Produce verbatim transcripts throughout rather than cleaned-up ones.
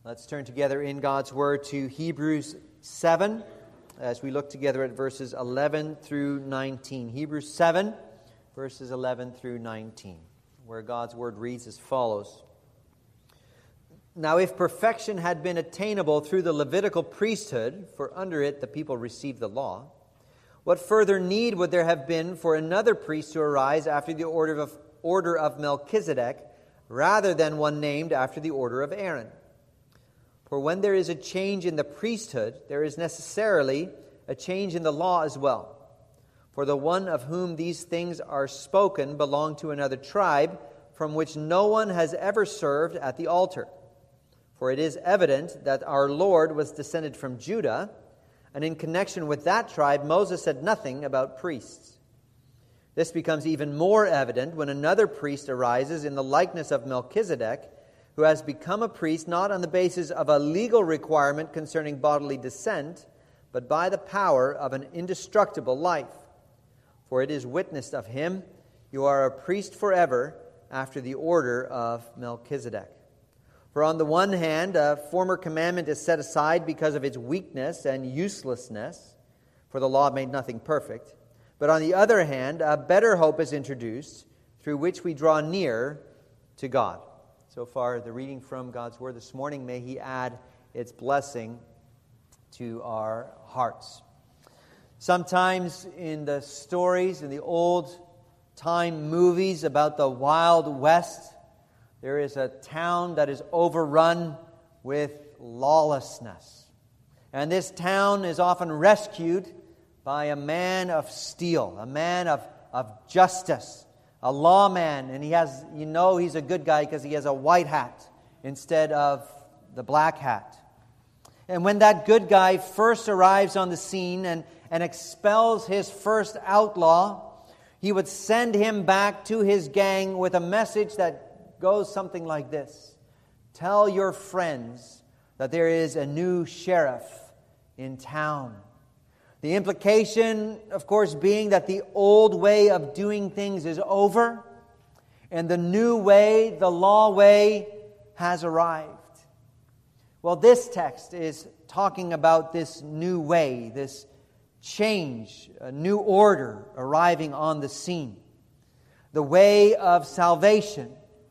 Let's turn together in God's Word to Hebrews seven as we look together at verses eleven through nineteen. Hebrews seven, verses eleven through nineteen, where God's Word reads as follows. Now if perfection had been attainable through the Levitical priesthood, for under it the people received the law, what further need would there have been for another priest to arise after the order of, order of Melchizedek, rather than one named after the order of Aaron? For when there is a change in the priesthood, there is necessarily a change in the law as well. For the one of whom these things are spoken belonged to another tribe, from which no one has ever served at the altar. For it is evident that our Lord was descended from Judah, and in connection with that tribe, Moses said nothing about priests. This becomes even more evident when another priest arises in the likeness of Melchizedek, who has become a priest not on the basis of a legal requirement concerning bodily descent, but by the power of an indestructible life. For it is witnessed of him, you are a priest forever after the order of Melchizedek. For on the one hand, a former commandment is set aside because of its weakness and uselessness, for the law made nothing perfect. But on the other hand, a better hope is introduced, through which we draw near to God. So far, the reading from God's Word this morning, may He add its blessing to our hearts. Sometimes in the stories, in the old-time movies about the Wild West, there is a town that is overrun with lawlessness. And this town is often rescued by a man of steel, a man of, of justice, a lawman, and he has, you know he's a good guy because he has a white hat instead of the black hat. And when that good guy first arrives on the scene and, and expels his first outlaw, he would send him back to his gang with a message that goes something like this. Tell your friends that there is a new sheriff in town. The implication, of course, being that the old way of doing things is over, and the new way, the law way, has arrived. Well, this text is talking about this new way, this change, a new order arriving on the scene. The way of salvation,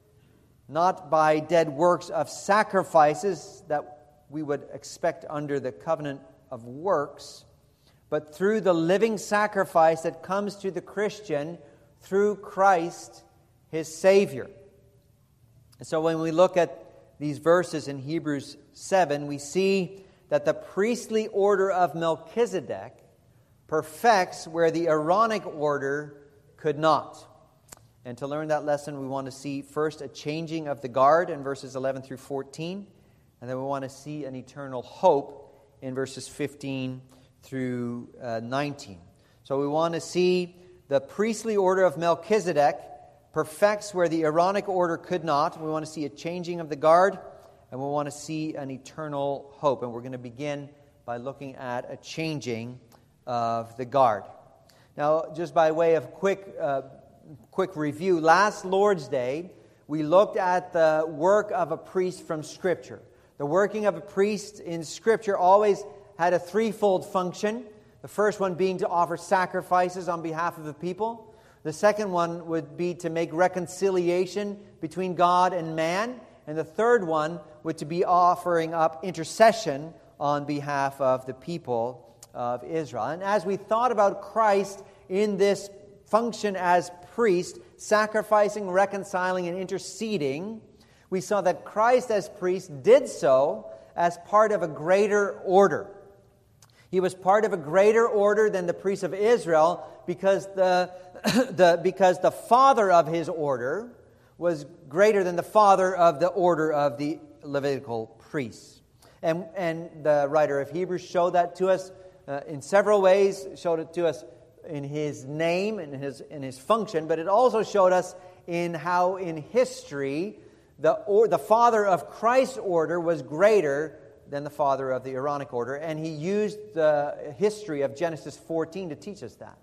not by dead works of sacrifices that we would expect under the covenant of works, but through the living sacrifice that comes to the Christian through Christ, his Savior. And so when we look at these verses in Hebrews seven, we see that the priestly order of Melchizedek perfects where the Aaronic order could not. And to learn that lesson, we want to see first a changing of the guard in verses eleven through fourteen, and then we want to see an eternal hope in verses fifteen through uh, nineteen. So we want to see the priestly order of Melchizedek perfects where the Aaronic order could not. We want to see a changing of the guard, and we want to see an eternal hope. And we're going to begin by looking at a changing of the guard. Now, just by way of quick, uh, quick review, last Lord's Day, we looked at the work of a priest from Scripture. The working of a priest in Scripture always had a threefold function. The first one being to offer sacrifices on behalf of the people. The second one would be to make reconciliation between God and man. And the third one would to be offering up intercession on behalf of the people of Israel. And as we thought about Christ in this function as priest, sacrificing, reconciling, and interceding, we saw that Christ as priest did so as part of a greater order. He was part of a greater order than the priests of Israel because the, the, because the father of his order was greater than the father of the order of the Levitical priests. And, and the writer of Hebrews showed that to us uh, in several ways, showed it to us in his name and his, in his function, but it also showed us in how in history the, or, the father of Christ's order was greater than the father of the Aaronic order, and he used the history of Genesis fourteen to teach us that.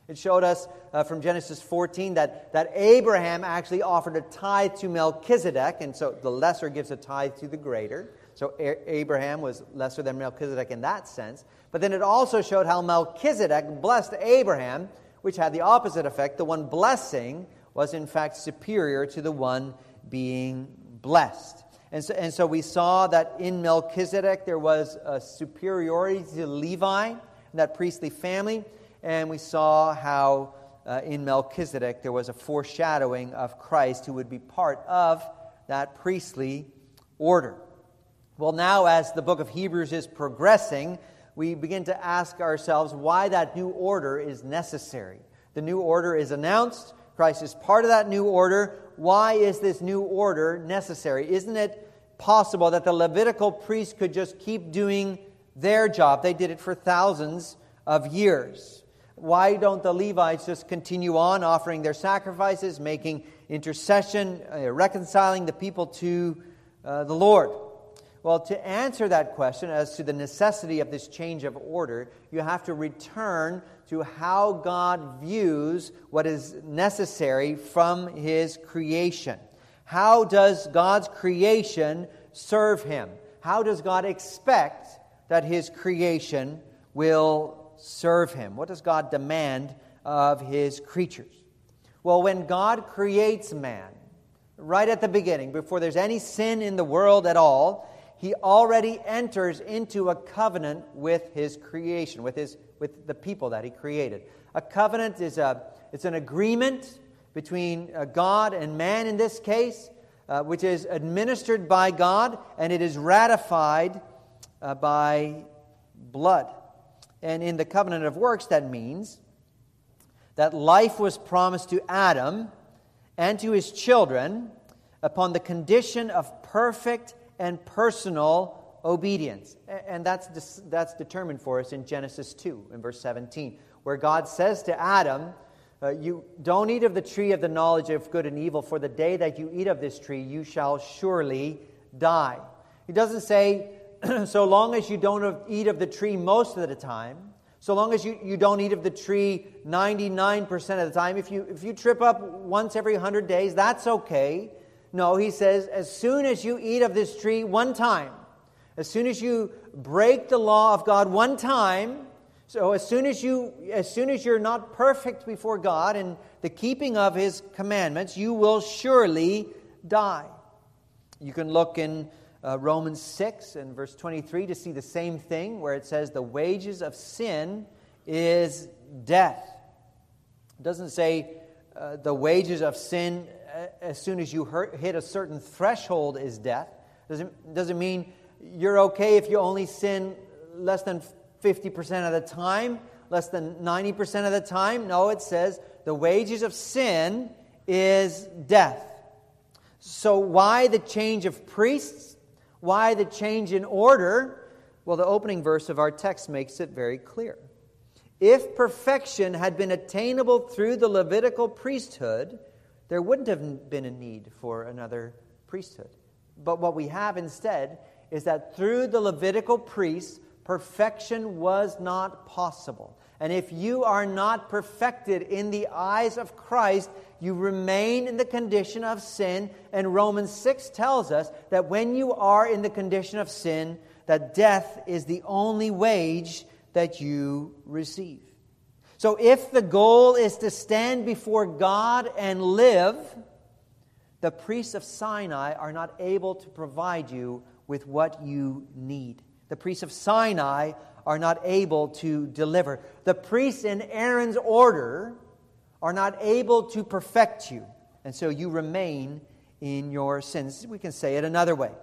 It showed us uh, from Genesis fourteen that, that Abraham actually offered a tithe to Melchizedek, and so the lesser gives a tithe to the greater. So a- Abraham was lesser than Melchizedek in that sense. But then it also showed how Melchizedek blessed Abraham, which had the opposite effect. The one blessing was in fact superior to the one being blessed. And so, and so we saw that in Melchizedek there was a superiority to Levi, that priestly family. And we saw how uh, in Melchizedek there was a foreshadowing of Christ who would be part of that priestly order. Well, now as the book of Hebrews is progressing, we begin to ask ourselves why that new order is necessary. The new order is announced. Christ is part of that new order. Why is this new order necessary? Isn't it possible that the Levitical priests could just keep doing their job? They did it for thousands of years. Why don't the Levites just continue on offering their sacrifices, making intercession, uh, reconciling the people to uh, the Lord? Well, to answer that question as to the necessity of this change of order, you have to return to how God views what is necessary from His creation. How does God's creation serve Him? How does God expect that His creation will serve Him? What does God demand of His creatures? Well, when God creates man, right at the beginning, before there's any sin in the world at all, He already enters into a covenant with His creation, with His with the people that He created. A covenant is a it's an agreement between uh, God and man in this case, uh, which is administered by God, and it is ratified uh, by blood. And in the covenant of works, that means that life was promised to Adam and to his children upon the condition of perfect and personal obedience. And that's that's determined for us in Genesis two, in verse seventeen, where God says to Adam, uh, you don't eat of the tree of the knowledge of good and evil, for the day that you eat of this tree, you shall surely die. He doesn't say, so long as you don't eat of the tree most of the time, so long as you, you don't eat of the tree ninety-nine percent of the time, if you if you trip up once every one hundred days, that's okay. No, he says, as soon as you eat of this tree one time, as soon as you break the law of God one time, so as soon as you as soon as you're not perfect before God in the keeping of His commandments, you will surely die. You can look in Uh, Romans six and verse twenty-three to see the same thing, where it says the wages of sin is death. It doesn't say uh, the wages of sin uh, as soon as you hurt, hit a certain threshold is death. Doesn't doesn't mean you're okay if you only sin less than fifty percent of the time, less than ninety percent of the time. No, it says the wages of sin is death. So why the change of priests? Why the change in order? Well, the opening verse of our text makes it very clear. If perfection had been attainable through the Levitical priesthood, there wouldn't have been a need for another priesthood. But what we have instead is that through the Levitical priests, perfection was not possible. And if you are not perfected in the eyes of Christ, you remain in the condition of sin. And Romans six tells us that when you are in the condition of sin, that death is the only wage that you receive. So if the goal is to stand before God and live, the priests of Sinai are not able to provide you with what you need. The priests of Sinai are not able to deliver. The priests in Aaron's order are not able to perfect you. And so you remain in your sins. We can say it another way.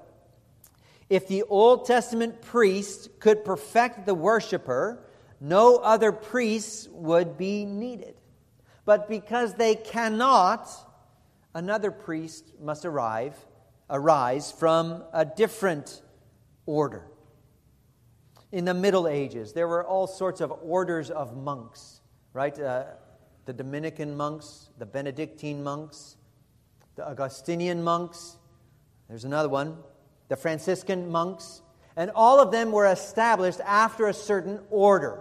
If the Old Testament priest could perfect the worshiper, no other priests would be needed. But because they cannot, another priest must arrive, arise from a different order. In the Middle Ages, there were all sorts of orders of monks, right? Uh, the Dominican monks, the Benedictine monks, the Augustinian monks. There's another one, the Franciscan monks. And all of them were established after a certain order.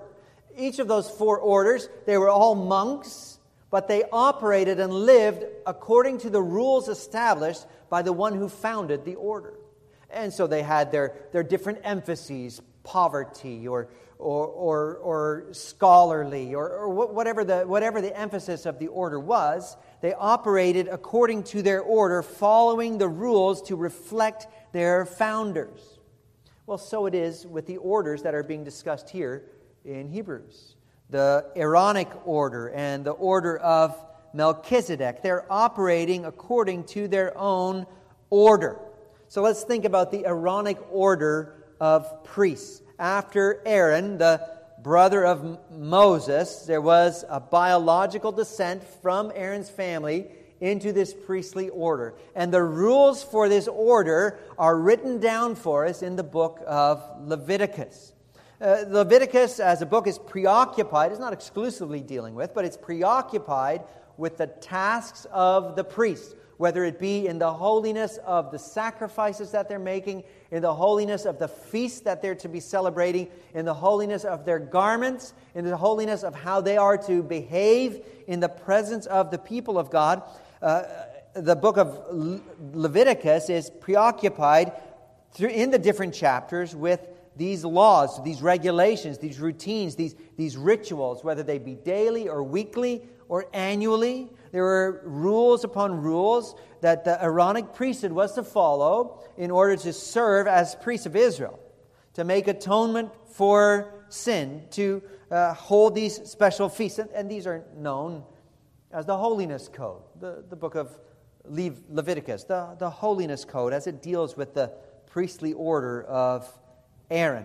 each of those four orders, they were all monks, but they operated and lived according to the rules established by the one who founded the order. And so they had their, their different emphases, poverty or or or, or scholarly or, or whatever the whatever the emphasis of the order was. They operated according to their order, following the rules to reflect their founders. Well, so it is with the orders that are being discussed here in Hebrews. The Aaronic order and the order of Melchizedek, they're operating according to their own order. So let's think about the Aaronic order of priests. After Aaron, the brother of Moses, there was a biological descent from Aaron's family into this priestly order. And the rules for this order are written down for us in the book of Leviticus. Uh, Leviticus, as a book, is preoccupied, it's not exclusively dealing with, but it's preoccupied with the tasks of the priest, whether it be in the holiness of the sacrifices that they're making, in the holiness of the feast that they're to be celebrating, in the holiness of their garments, in the holiness of how they are to behave in the presence of the people of God. Uh, the book of Le- Leviticus is preoccupied through, in the different chapters with these laws, these regulations, these routines, these, these rituals, whether they be daily or weekly or annually. There were rules upon rules that the Aaronic priesthood was to follow in order to serve as priests of Israel, to make atonement for sin, to uh, hold these special feasts. And, and these are known as the Holiness Code, the, the book of Le- Leviticus, the, the Holiness Code, as it deals with the priestly order of Aaron.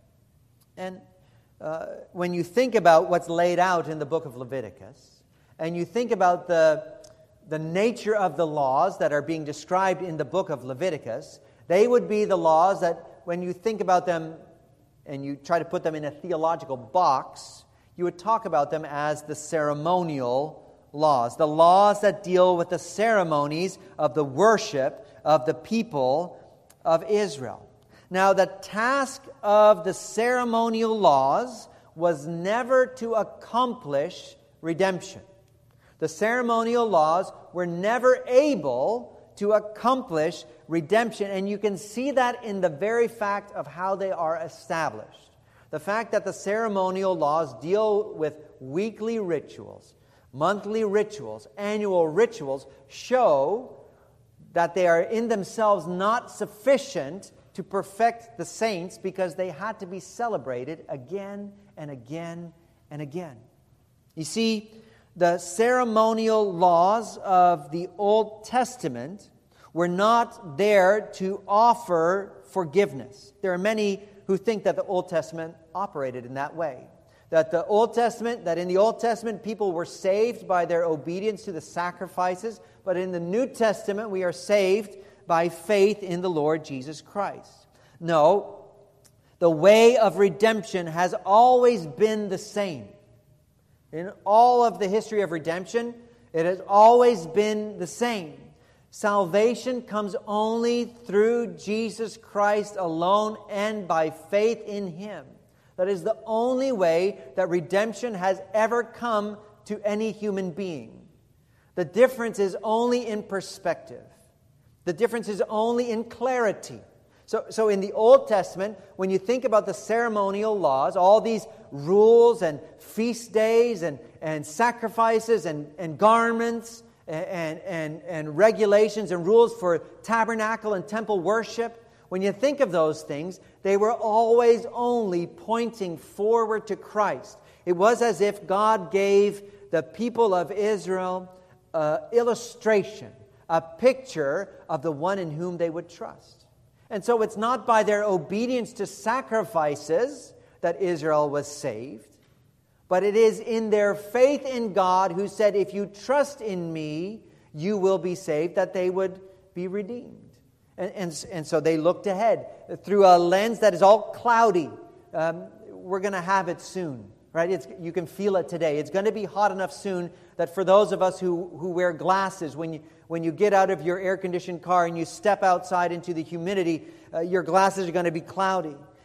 And uh, when you think about what's laid out in the book of Leviticus, and you think about the, the nature of the laws that are being described in the book of Leviticus, they would be the laws that when you think about them and you try to put them in a theological box, you would talk about them as the ceremonial laws, the laws that deal with the ceremonies of the worship of the people of Israel. Now, the task of the ceremonial laws was never to accomplish redemption. The ceremonial laws were never able to accomplish redemption, and you can see that in the very fact of how they are established. The fact that the ceremonial laws deal with weekly rituals, monthly rituals, annual rituals, show that they are in themselves not sufficient to perfect the saints because they had to be celebrated again and again and again. You see, the ceremonial laws of the Old Testament were not there to offer forgiveness. There are many who think that the Old Testament operated in that way. That the Old Testament, that in the Old Testament people were saved by their obedience to the sacrifices, but in the New Testament we are saved by faith in the Lord Jesus Christ. No, the way of redemption has always been the same. In all of the history of redemption, it has always been the same. Salvation comes only through Jesus Christ alone and by faith in Him. That is the only way that redemption has ever come to any human being. The difference is only in perspective. The difference is only in clarity. So, so in the Old Testament, when you think about the ceremonial laws, all these rules and feast days and, and sacrifices and, and garments and, and, and regulations and rules for tabernacle and temple worship, when you think of those things, they were always only pointing forward to Christ. It was as if God gave the people of Israel an illustration, a picture of the one in whom they would trust. And so it's not by their obedience to sacrifices that Israel was saved, but it is in their faith in God, who said, if you trust in me, you will be saved, that they would be redeemed. And, and, and so they looked ahead through a lens that is all cloudy. Um, we're going to have it soon, right? It's, you can feel it today. It's going to be hot enough soon that for those of us who, who wear glasses, when you, when you get out of your air-conditioned car and you step outside into the humidity, uh, your glasses are going to be cloudy.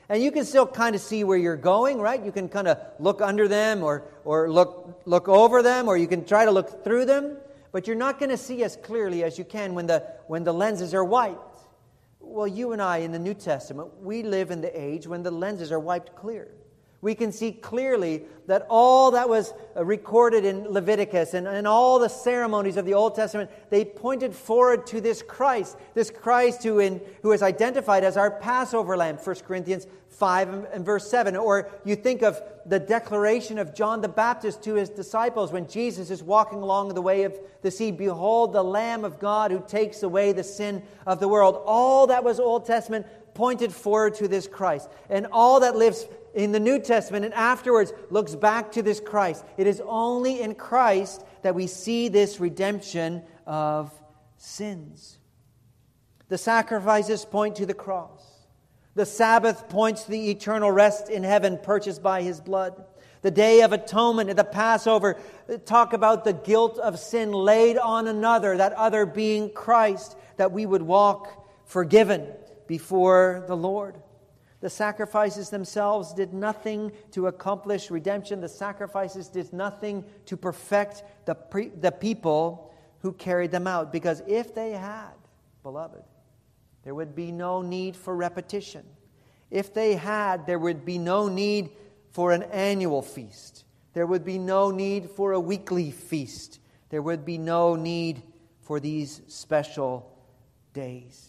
And you can still kind of see where you're going, right? You can kind of look under them or, or look, look over them, or you can try to look through them. But you're not going to see as clearly as you can when the, when the lenses are wiped. Well, you and I in the New Testament, we live in the age when the lenses are wiped clear. We can see clearly that all that was recorded in Leviticus and, and all the ceremonies of the Old Testament, they pointed forward to this Christ, this Christ who, in, who is identified as our Passover lamb, First Corinthians five and, and verse seven. Or you think of the declaration of John the Baptist to his disciples when Jesus is walking along the way of the sea. Behold, the Lamb of God who takes away the sin of the world. All that was Old Testament pointed forward to this Christ. And all that lives in the New Testament and afterwards looks back to this Christ. It is only in Christ that we see this redemption of sins. The sacrifices point to the cross. The Sabbath points to the eternal rest in heaven purchased by His blood. The Day of Atonement and the Passover talk about the guilt of sin laid on another, that other being Christ, that we would walk forgiven before the Lord. The sacrifices themselves did nothing to accomplish redemption. The sacrifices did nothing to perfect the, pre- the people who carried them out. Because if they had, beloved, there would be no need for repetition. If they had, there would be no need for an annual feast. There would be no need for a weekly feast. There would be no need for these special days.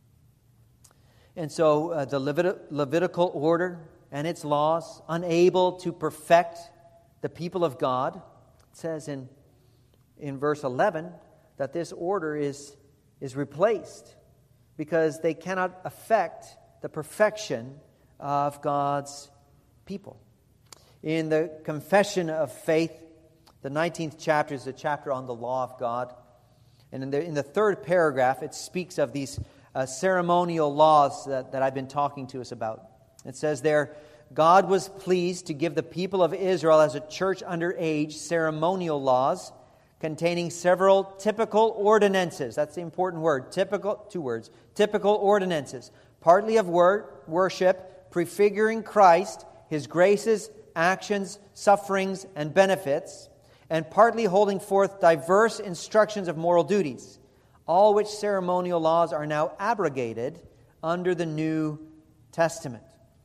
And so uh, the Levit- Levitical order and its laws, unable to perfect the people of God, it says in, in verse eleven that this order is, is replaced because they cannot affect the perfection of God's people. In the Confession of Faith, the nineteenth chapter is a chapter on the law of God. And in the, in the third paragraph, it speaks of these Uh, ceremonial laws that, that I've been talking to us about. It says there, God was pleased to give the people of Israel as a church under age ceremonial laws containing several typical ordinances. That's the important word. Typical, two words. Typical ordinances. Partly of word, worship, prefiguring Christ, His graces, actions, sufferings, and benefits, and partly holding forth diverse instructions of moral duties. All which ceremonial laws are now abrogated under the New Testament.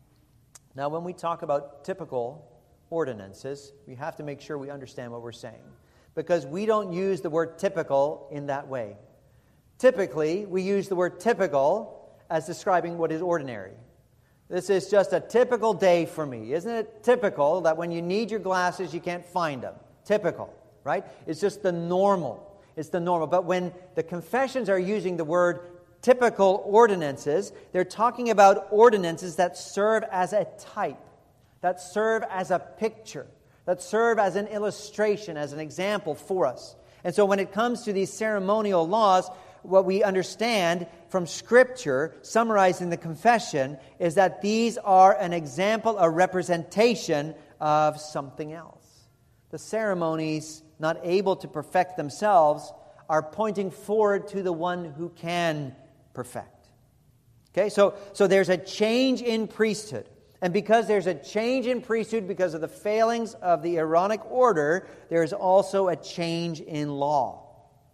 Now, when we talk about typical ordinances, we have to make sure we understand what we're saying. Because we don't use the word typical in that way. Typically, we use the word typical as describing what is ordinary. This is just a typical day for me. Isn't it typical that when you need your glasses, you can't find them? Typical, right? It's just the normal. It's the normal. But when the confessions are using the word typical ordinances, they're talking about ordinances that serve as a type, that serve as a picture, that serve as an illustration, as an example for us. And so when it comes to these ceremonial laws, what we understand from Scripture, summarizing the confession, is that these are an example, a representation of something else. The ceremonies, not able to perfect themselves, are pointing forward to the one who can perfect. Okay, so, so there's a change in priesthood. And because there's a change in priesthood because of the failings of the Aaronic order, there is also a change in law.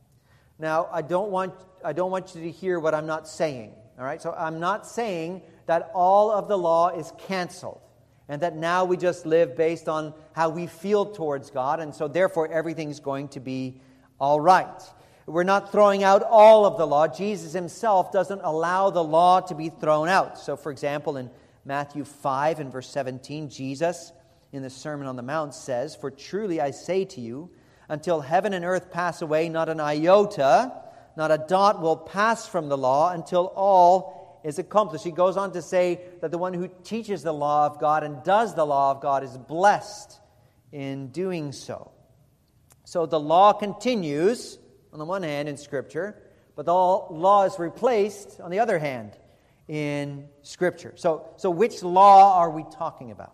Now, I don't want I don't want you to hear what I'm not saying. All right, so I'm not saying that all of the law is canceled, and that now we just live based on how we feel towards God, and so therefore everything's going to be all right. We're not throwing out all of the law. Jesus Himself doesn't allow the law to be thrown out. So, for example, in Matthew five and verse seventeen, Jesus, in the Sermon on the Mount, says, "For truly I say to you, until heaven and earth pass away, not an iota, not a dot will pass from the law until all is accomplished." He goes on to say that the one who teaches the law of God and does the law of God is blessed in doing so. So the law continues, on the one hand, in Scripture, but the law is replaced, on the other hand, in Scripture. So, so which law are we talking about?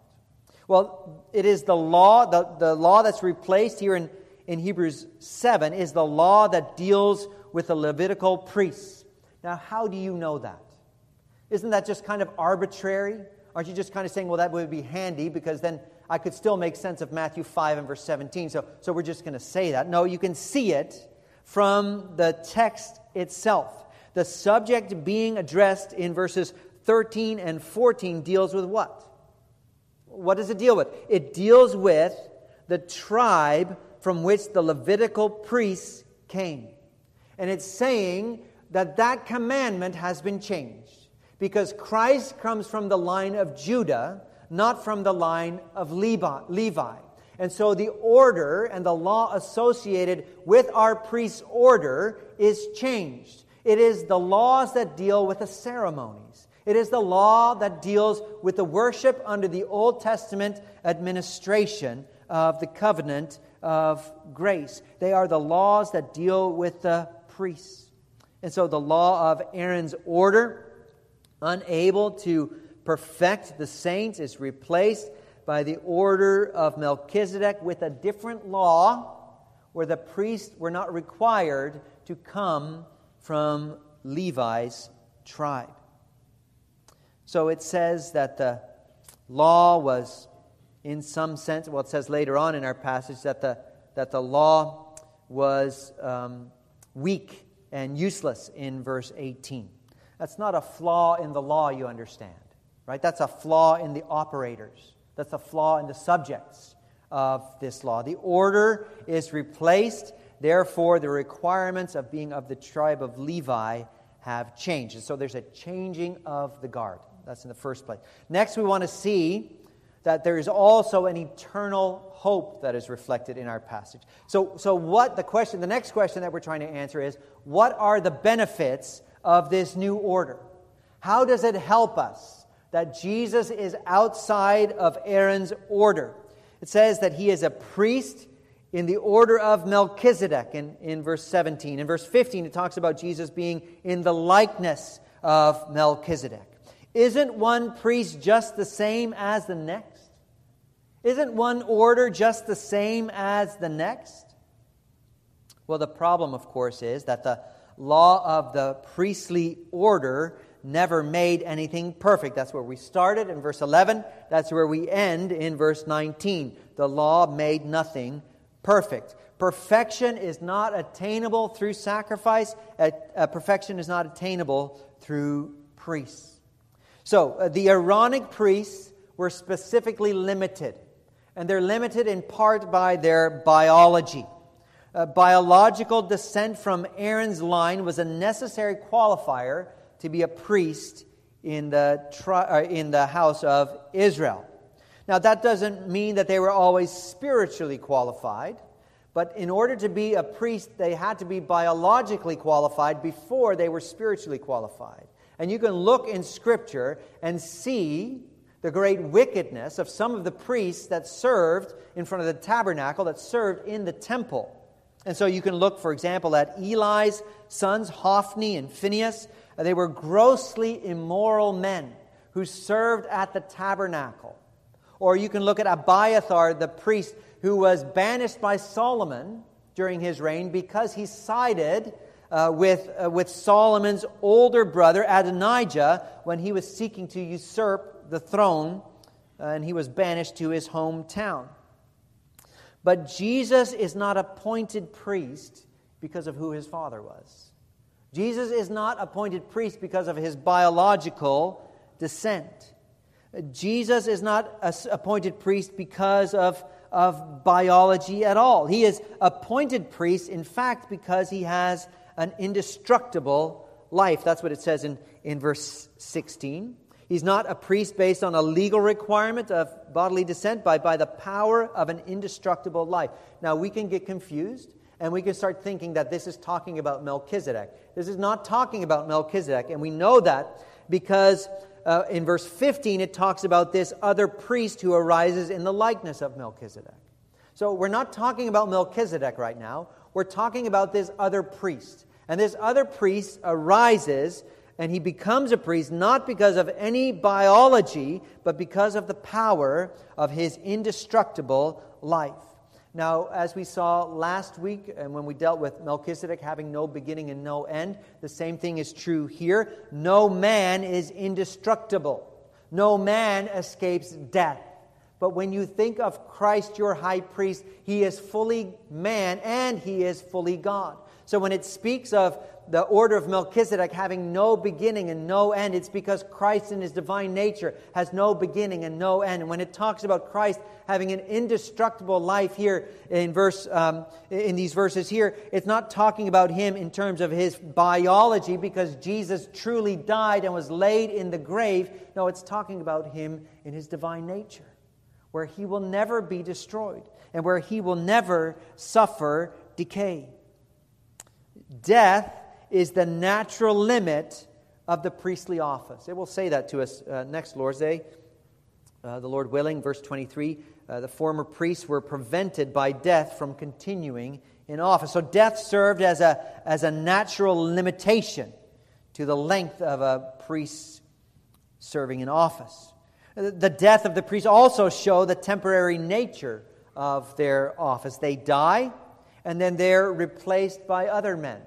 Well, it is the law, the, the law that's replaced here in, in Hebrews seven is the law that deals with the Levitical priests. Now, how do you know that? Isn't that just kind of arbitrary? Aren't you just kind of saying, well, that would be handy because then I could still make sense of Matthew five and verse seventeen, so, so we're just going to say that. No, you can see it from the text itself. The subject being addressed in verses thirteen and fourteen deals with what? What does it deal with? It deals with the tribe from which the Levitical priests came. And it's saying that that commandment has been changed because Christ comes from the line of Judah, not from the line of Levi. And so the order and the law associated with our priest's order is changed. It is the laws that deal with the ceremonies. It is the law that deals with the worship under the Old Testament administration of the covenant of grace. They are the laws that deal with the priests. And so the law of Aaron's order, unable to perfect the saints, is replaced by the order of Melchizedek with a different law where the priests were not required to come from Levi's tribe. So it says that the law was, in some sense, well, it says later on in our passage that the that the law was um, weak and useless in verse eighteen. That's not a flaw in the law, you understand, right? That's a flaw in the operators. That's a flaw in the subjects of this law. The order is replaced. Therefore, the requirements of being of the tribe of Levi have changed. And so there's a changing of the guard. That's in the first place. Next, we want to see that there is also an eternal hope that is reflected in our passage. So, so what the question, the next question that we're trying to answer is, what are the benefits of this new order? How does it help us that Jesus is outside of Aaron's order? It says that he is a priest in the order of Melchizedek in, in verse seventeen. In verse fifteen, it talks about Jesus being in the likeness of Melchizedek. Isn't one priest just the same as the next? Isn't one order just the same as the next? Well, the problem, of course, is that the law of the priestly order never made anything perfect. That's where we started in verse eleven. That's where we end in verse nineteen. The law made nothing perfect. Perfection is not attainable through sacrifice. Uh, uh, perfection is not attainable through priests. So, uh, the Aaronic priests were specifically limited. And they're limited in part by their biology. Uh, biological descent from Aaron's line was a necessary qualifier to be a priest in the tri- uh, in the house of Israel. Now, that doesn't mean that they were always spiritually qualified. But in order to be a priest, they had to be biologically qualified before they were spiritually qualified. And you can look in Scripture and see the great wickedness of some of the priests that served in front of the tabernacle, that served in the temple. And so you can look, for example, at Eli's sons, Hophni and Phinehas. They were grossly immoral men who served at the tabernacle. Or you can look at Abiathar, the priest, who was banished by Solomon during his reign because he sided Uh, with, uh, with Solomon's older brother Adonijah when he was seeking to usurp the throne, uh, and he was banished to his hometown. But Jesus is not appointed priest because of who his father was. Jesus is not appointed priest because of his biological descent. Jesus is not appointed priest because of, of biology at all. He is appointed priest, in fact, because he has an indestructible life. That's what it says in, in verse sixteen. He's not a priest based on a legal requirement of bodily descent, but by the power of an indestructible life. Now, we can get confused, and we can start thinking that this is talking about Melchizedek. This is not talking about Melchizedek, and we know that because uh, in verse fifteen it talks about this other priest who arises in the likeness of Melchizedek. So we're not talking about Melchizedek right now. We're talking about this other priest. And this other priest arises, and he becomes a priest not because of any biology, but because of the power of his indestructible life. Now, as we saw last week, and when we dealt with Melchizedek having no beginning and no end, the same thing is true here. No man is indestructible. No man escapes death. But when you think of Christ, your high priest, he is fully man and he is fully God. So when it speaks of the order of Melchizedek having no beginning and no end, it's because Christ in his divine nature has no beginning and no end. And when it talks about Christ having an indestructible life here in verse um, in these verses here, it's not talking about him in terms of his biology, because Jesus truly died and was laid in the grave. No, it's talking about him in his divine nature, where he will never be destroyed and where he will never suffer decay. Death is the natural limit of the priestly office. It will say that to us uh, next Lord's Day, uh, the Lord willing, verse twenty-three. Uh, the former priests were prevented by death from continuing in office. So death served as a, as a natural limitation to the length of a priest serving in office. The death of the priests also show the temporary nature of their office. They die, and then they're replaced by other men.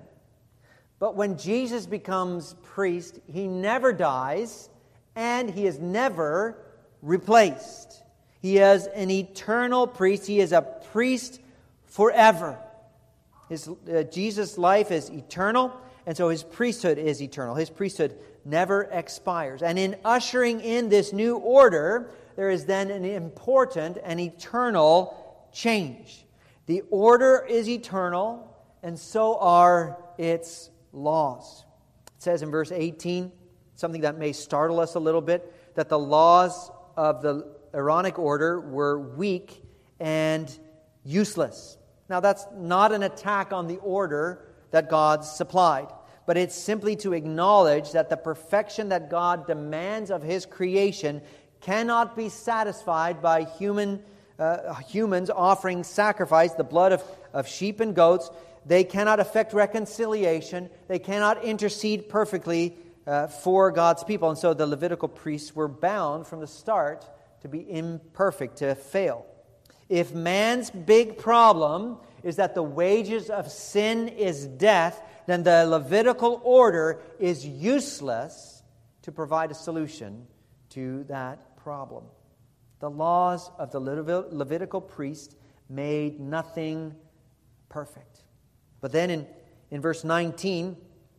But when Jesus becomes priest, he never dies, and he is never replaced. He is an eternal priest. He is a priest forever. His, uh, Jesus' life is eternal, and so his priesthood is eternal. His priesthood never expires. And in ushering in this new order, there is then an important and eternal change. The order is eternal, and so are its laws. It says in verse eighteen, something that may startle us a little bit, that the laws of the Aaronic order were weak and useless. Now, that's not an attack on the order that God supplied, but it's simply to acknowledge that the perfection that God demands of his creation cannot be satisfied by human uh, humans offering sacrifice, the blood of, of sheep and goats. They cannot effect reconciliation. They cannot intercede perfectly uh, for God's people. And so the Levitical priests were bound from the start to be imperfect, to fail. If man's big problem is that the wages of sin is death, then the Levitical order is useless to provide a solution to that problem. The laws of the Levitical priest made nothing perfect. But then in, in verse nineteen,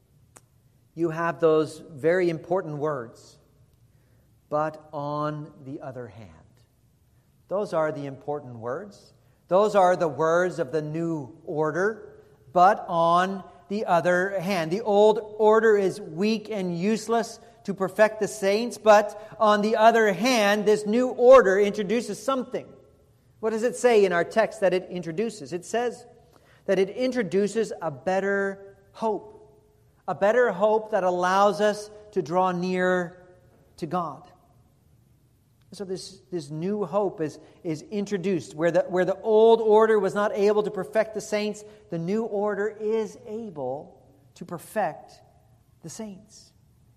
you have those very important words. But on the other hand. Those are the important words. Those are the words of the new order. But on the other hand. The old order is weak and useless to perfect the saints. But on the other hand, this new order introduces something. What does it say in our text that it introduces? It says that it introduces a better hope. A better hope that allows us to draw near to God. So this, this new hope is, is introduced. Where the, where the old order was not able to perfect the saints, the new order is able to perfect the saints.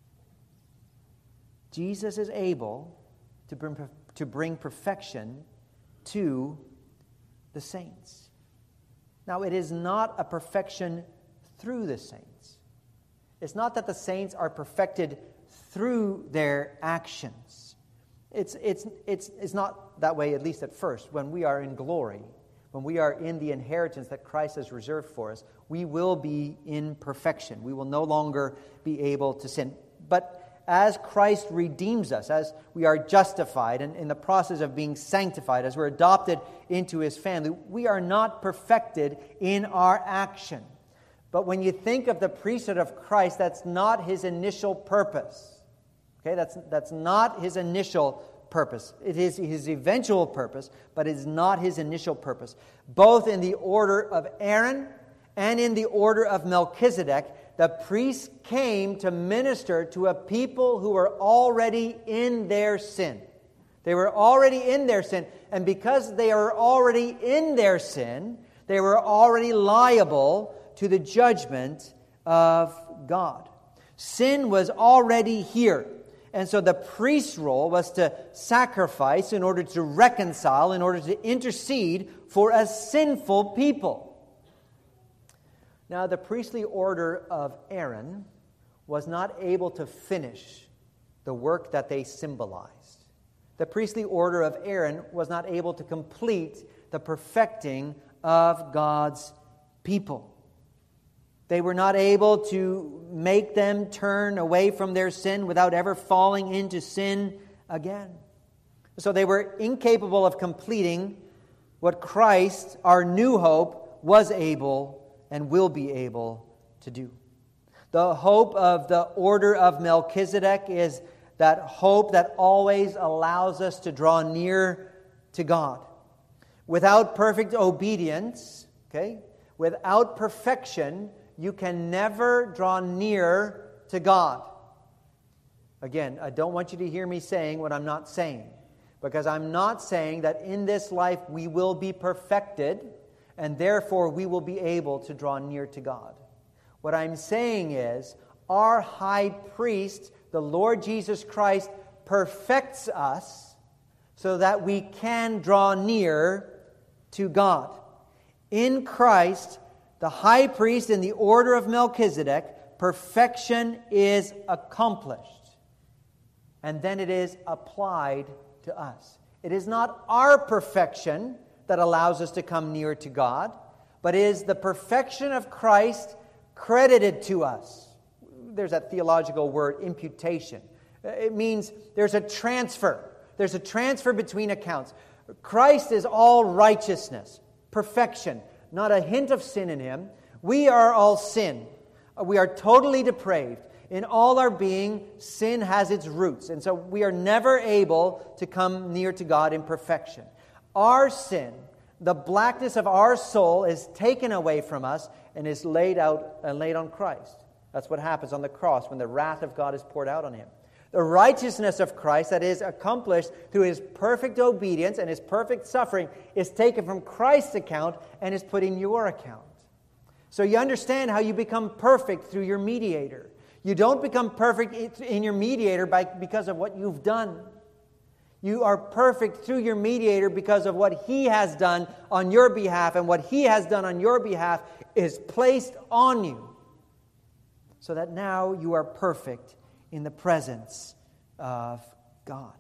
Jesus is able to bring, to bring perfection to the saints. Now, it is not a perfection through the saints. It's not that the saints are perfected through their actions. It's, it's, it's, it's not that way, at least at first. When we are in glory, when we are in the inheritance that Christ has reserved for us, we will be in perfection. We will no longer be able to sin. But as Christ redeems us, as we are justified and in the process of being sanctified, as we're adopted into his family, we are not perfected in our action. But when you think of the priesthood of Christ, that's not his initial purpose. Okay, that's, that's not his initial purpose. It is his eventual purpose, but it is not his initial purpose. Both in the order of Aaron and in the order of Melchizedek, the priests came to minister to a people who were already in their sin. They were already in their sin, and because they are already in their sin, they were already liable to the judgment of God. Sin was already here. And so the priest's role was to sacrifice in order to reconcile, in order to intercede for a sinful people. Now, the priestly order of Aaron was not able to finish the work that they symbolized. The priestly order of Aaron was not able to complete the perfecting of God's people. They were not able to make them turn away from their sin without ever falling into sin again. So they were incapable of completing what Christ, our new hope, was able and will be able to do. The hope of the order of Melchizedek is that hope that always allows us to draw near to God. Without perfect obedience, okay, without perfection, you can never draw near to God. Again, I don't want you to hear me saying what I'm not saying, because I'm not saying that in this life we will be perfected and therefore we will be able to draw near to God. What I'm saying is our high priest, the Lord Jesus Christ, perfects us so that we can draw near to God. In Christ, the high priest in the order of Melchizedek, perfection is accomplished. And then it is applied to us. It is not our perfection that allows us to come near to God, but it is the perfection of Christ credited to us. There's that theological word, imputation. It means there's a transfer. There's a transfer between accounts. Christ is all righteousness, perfection, not a hint of sin in Him. We are all sin. We are totally depraved. In all our being, sin has its roots. And so we are never able to come near to God in perfection. Our sin, the blackness of our soul, is taken away from us and is laid out and laid on Christ. That's what happens on the cross when the wrath of God is poured out on Him. The righteousness of Christ that is accomplished through His perfect obedience and His perfect suffering is taken from Christ's account and is put in your account. So you understand how you become perfect through your mediator. You don't become perfect in your mediator by, because of what you've done. You are perfect through your mediator because of what He has done on your behalf, and what He has done on your behalf is placed on you, so that now you are perfect in the presence of God.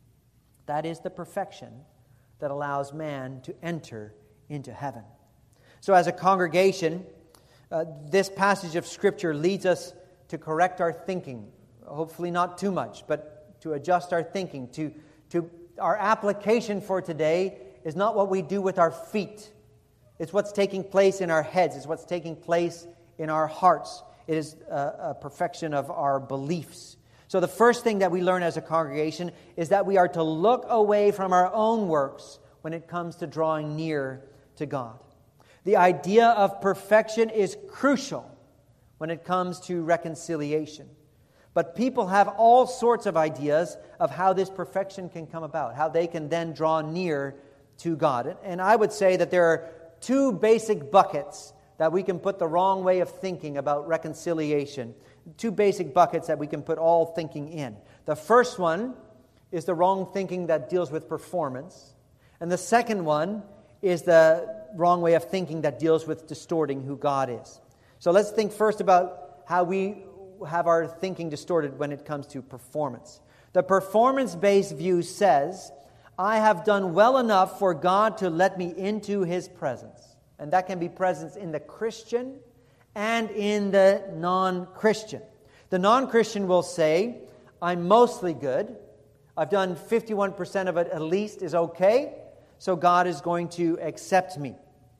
That is the perfection that allows man to enter into heaven. So as a congregation, uh, this passage of Scripture leads us to correct our thinking. Hopefully not too much, but to adjust our thinking. To, to our application for today is not what we do with our feet. It's what's taking place in our heads. It's what's taking place in our hearts. It is a, a perfection of our beliefs. So the first thing that we learn as a congregation is that we are to look away from our own works when it comes to drawing near to God. The idea of perfection is crucial when it comes to reconciliation. But people have all sorts of ideas of how this perfection can come about, how they can then draw near to God. And I would say that there are two basic buckets that we can put the wrong way of thinking about reconciliation. Two basic buckets that we can put all thinking in. The first one is the wrong thinking that deals with performance. And the second one is the wrong way of thinking that deals with distorting who God is. So let's think first about how we have our thinking distorted when it comes to performance. The performance-based view says, I have done well enough for God to let me into His presence. And that can be presence in the Christian and in the non-Christian. The non-Christian will say, I'm mostly good. I've done fifty-one percent of it at least is okay, so God is going to accept me.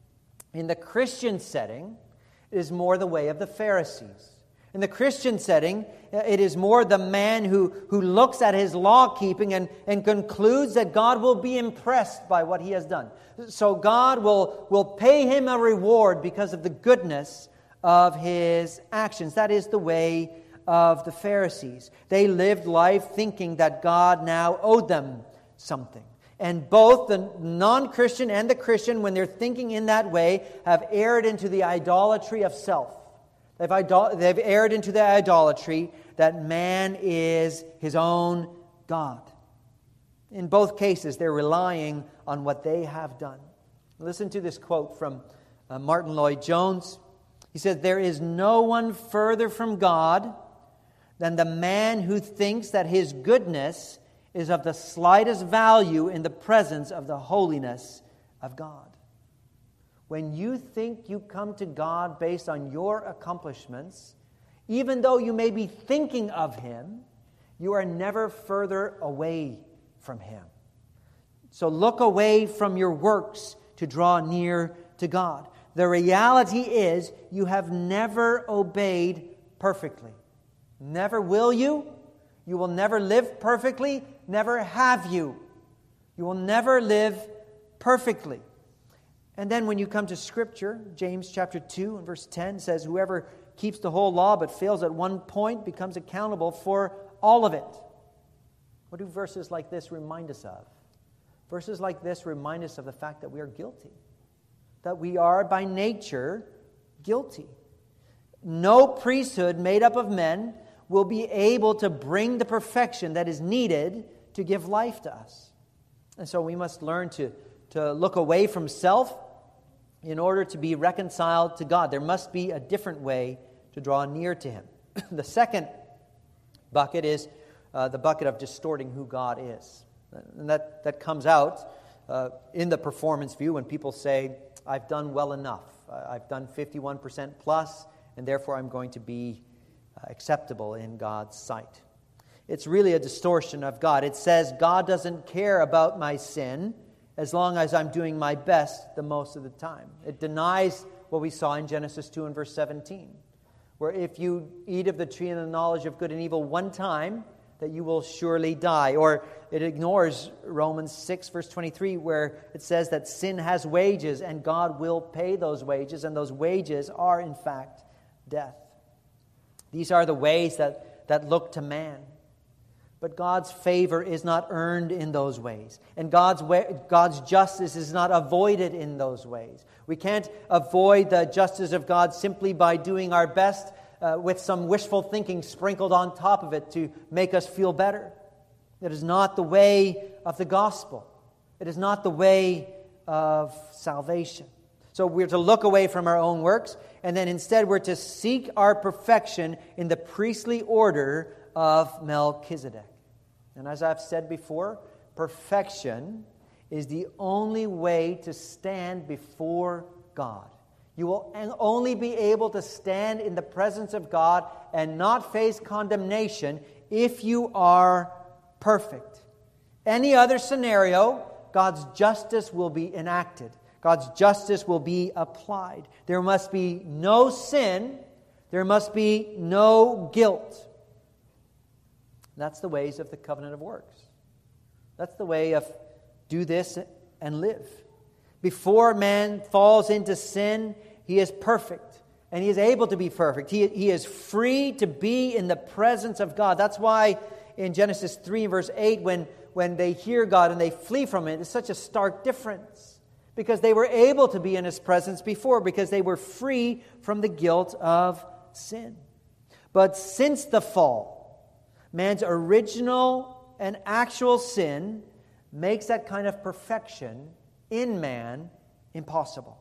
In the Christian setting, it is more the way of the Pharisees. In the Christian setting, it is more the man who, who looks at his law-keeping and, and concludes that God will be impressed by what he has done. So God will, will pay him a reward because of the goodness of his actions. That is the way of the Pharisees. They lived life thinking that God now owed them something. And both the non-Christian and the Christian, when they're thinking in that way, have erred into the idolatry of self. They've, idol- they've erred into the idolatry that man is his own God. In both cases, they're relying on what they have done. Listen to this quote from uh, Martin Lloyd-Jones. He said, there is no one further from God than the man who thinks that his goodness is of the slightest value in the presence of the holiness of God. When you think you come to God based on your accomplishments, even though you may be thinking of Him, you are never further away from Him. So look away from your works to draw near to God. The reality is you have never obeyed perfectly. Never will you. You will never live perfectly. Never have you. You will never live perfectly. And then when you come to Scripture, James chapter two and verse ten says, whoever keeps the whole law but fails at one point becomes accountable for all of it. What do verses like this remind us of? Verses like this remind us of the fact that we are guilty. That we are by nature guilty. No priesthood made up of men will be able to bring the perfection that is needed to give life to us. And so we must learn to, to look away from self in order to be reconciled to God. There must be a different way to draw near to Him. The second bucket is uh, the bucket of distorting who God is. And that, that comes out uh, in the performance view when people say, I've done well enough. I've done fifty-one percent plus, and therefore I'm going to be uh, acceptable in God's sight. It's really a distortion of God. It says God doesn't care about my sin as long as I'm doing my best the most of the time. It denies what we saw in Genesis two and verse seventeen, where if you eat of the tree of the knowledge of good and evil one time, that you will surely die. Or it ignores Romans six, verse twenty-three, where it says that sin has wages and God will pay those wages, and those wages are, in fact, death. These are the ways that, that look to man. But God's favor is not earned in those ways. And God's way, God's justice is not avoided in those ways. We can't avoid the justice of God simply by doing our best Uh, with some wishful thinking sprinkled on top of it to make us feel better. It is not the way of the gospel. It is not the way of salvation. So we're to look away from our own works, and then instead we're to seek our perfection in the priestly order of Melchizedek. And as I've said before, perfection is the only way to stand before God. You will only be able to stand in the presence of God and not face condemnation if you are perfect. Any other scenario, God's justice will be enacted. God's justice will be applied. There must be no sin. There must be no guilt. That's the ways of the covenant of works. That's the way of do this and live. Before man falls into sin, he is perfect, and he is able to be perfect. He, he is free to be in the presence of God. That's why in Genesis three, verse eight, when, when they hear God and they flee from it, it's such a stark difference. Because they were able to be in His presence before, because they were free from the guilt of sin. But since the fall, man's original and actual sin makes that kind of perfection in man impossible.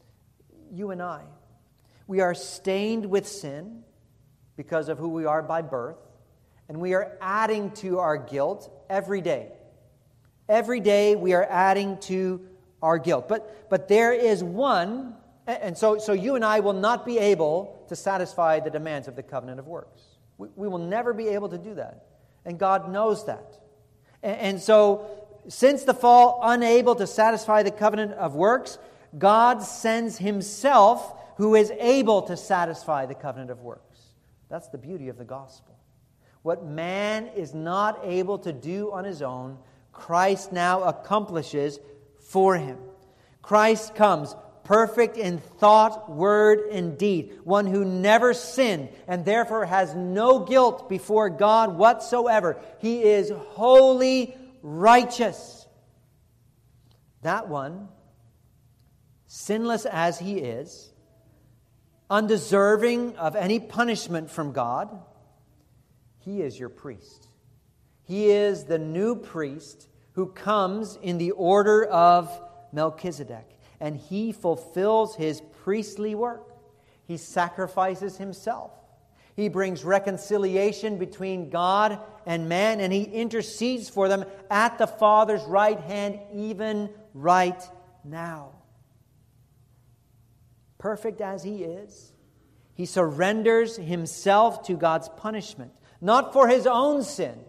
You and I, we are stained with sin because of who we are by birth, and we are adding to our guilt every day. Every day we are adding to our guilt. But but there is one, and so, so you and I will not be able to satisfy the demands of the covenant of works. We, we will never be able to do that, and God knows that. And, and so, since the fall, unable to satisfy the covenant of works, God sends Himself, who is able to satisfy the covenant of works. That's the beauty of the gospel. What man is not able to do on his own, Christ now accomplishes for him. Christ comes perfect in thought, word, and deed, one who never sinned and therefore has no guilt before God whatsoever. He is wholly righteous. That one, sinless as He is, undeserving of any punishment from God, He is your priest. He is the new priest who comes in the order of Melchizedek, and He fulfills His priestly work. He sacrifices Himself. He brings reconciliation between God and man, and He intercedes for them at the Father's right hand, even right now. Perfect as He is, He surrenders Himself to God's punishment, not for His own sin,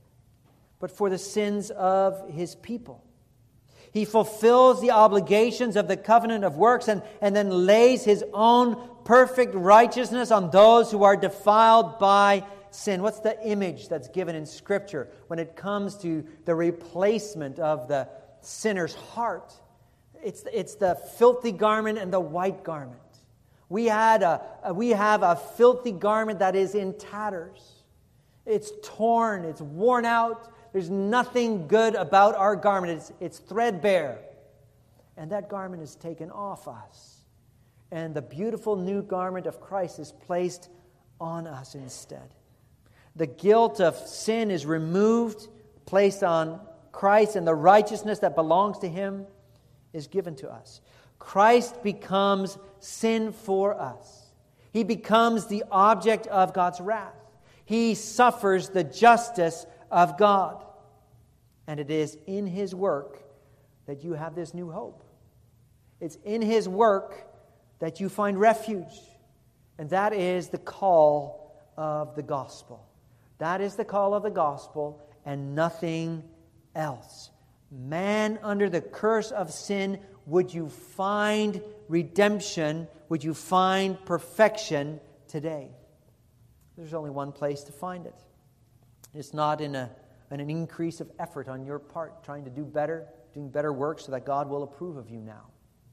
but for the sins of His people. He fulfills the obligations of the covenant of works and, and then lays His own perfect righteousness on those who are defiled by sin. What's the image that's given in Scripture when it comes to the replacement of the sinner's heart? It's, it's the filthy garment and the white garment. We, had a, a, we have a filthy garment that is in tatters. It's torn, it's worn out. There's nothing good about our garment. It's, it's threadbare. And that garment is taken off us. And the beautiful new garment of Christ is placed on us instead. The guilt of sin is removed, placed on Christ, and the righteousness that belongs to Him is given to us. Christ becomes sin for us. He becomes the object of God's wrath. He suffers the justice of God. And it is in His work that you have this new hope. It's in His work that you find refuge. And that is the call of the gospel. That is the call of the gospel and nothing else. Man, under the curse of sin, would you find redemption? Would you find perfection today? There's only one place to find it. It's not in a, in an increase of effort on your part, trying to do better, doing better work so that God will approve of you now.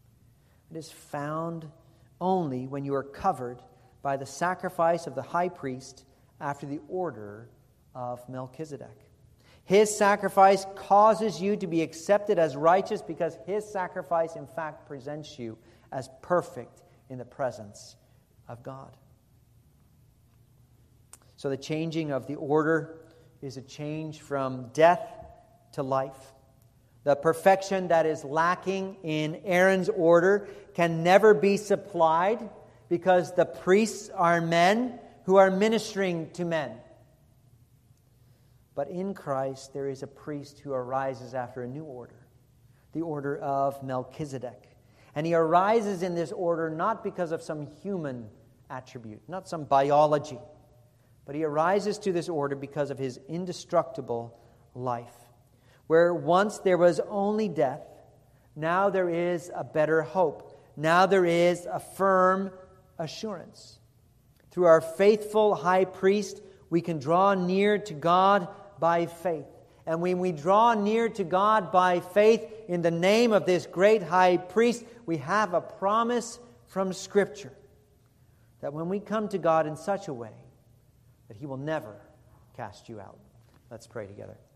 It is found only when you are covered by the sacrifice of the high priest after the order of Melchizedek. His sacrifice causes you to be accepted as righteous because His sacrifice, in fact, presents you as perfect in the presence of God. So the changing of the order is a change from death to life. The perfection that is lacking in Aaron's order can never be supplied because the priests are men who are ministering to men. But in Christ, there is a priest who arises after a new order, the order of Melchizedek. And he arises in this order not because of some human attribute, not some biology, but he arises to this order because of his indestructible life. Where once there was only death, now there is a better hope. Now there is a firm assurance. Through our faithful high priest, we can draw near to God by faith. And when we draw near to God by faith in the name of this great high priest, we have a promise from Scripture that when we come to God in such a way, that He will never cast you out. Let's pray together.